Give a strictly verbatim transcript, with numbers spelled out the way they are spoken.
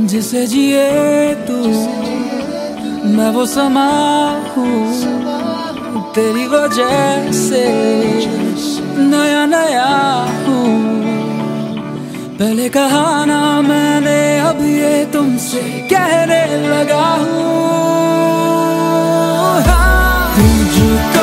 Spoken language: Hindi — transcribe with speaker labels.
Speaker 1: जिसे जिए तू, मैं वो समा हूँ तेरी वजह से, नया नया हूँ। पहले कहा ना मैंने, अब ये तुमसे कहने लगा हूँ। हाँ, तुझको